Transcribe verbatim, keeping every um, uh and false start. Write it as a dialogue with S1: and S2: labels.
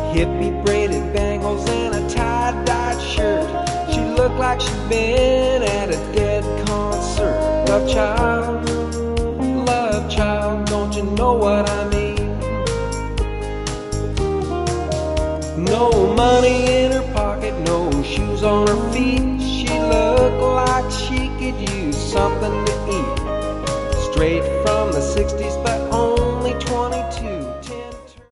S1: hippie braided bangles and a tie-dyed shirt. She looked like she'd been at a Dead concert. Love child, love child, don't you know what I mean? No money in her pocket, no shoes on her feet.